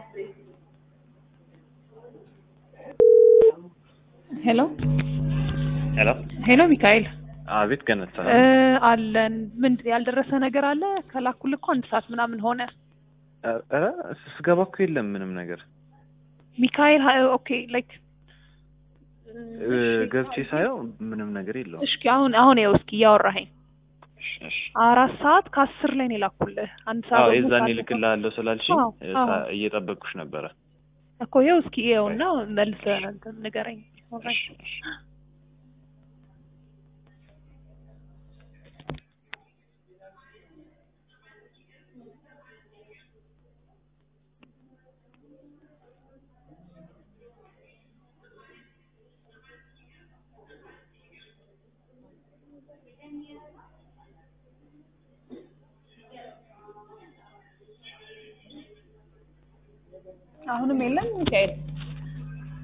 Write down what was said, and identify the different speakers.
Speaker 1: ሄሎ
Speaker 2: ሄሎ
Speaker 1: ሄሎ ሚካኤል
Speaker 2: አቤት ገነት
Speaker 1: አለን ምን ያልደረሰ ነገር አለ ከላኩልህ እኮ 1 ሰዓት ምናምን ሆነ
Speaker 2: ስገባ እኮ የለም ምንም ነገር
Speaker 1: ሚካኤል ኦኬ ላይክ
Speaker 2: ገብቼ ሳየው ምንም ነገር የለውም
Speaker 1: እሺ አሁን ይኸው እስኪ እያወራኸኝ
Speaker 2: እሺ
Speaker 1: 4 ሰዓት ከ10 ላይ ነው የላኩልህ 1 ሰዓት
Speaker 2: አዎ የዛኔ ልክልሃለሁ ስላልሽኝ እየጠበቅኩሽ ነበረ
Speaker 1: እኮ ይኸው እስኪ ይኸውና መልሰህ ንገረኝ አሁንም የለም ሚካኤል